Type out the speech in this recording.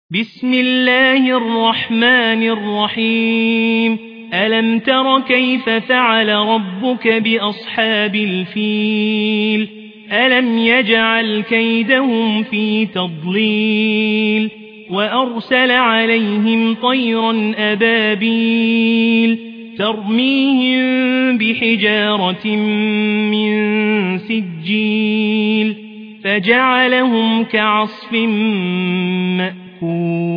بسم الله الرحمن الرحيم. ألم تر كيف فعل ربك بأصحاب الفيل؟ ألم يجعل كيدهم في تضليل وأرسل عليهم طيرا أبابيل ترميهم بحجارة من سجيل فجعلهم كعصف مأكول.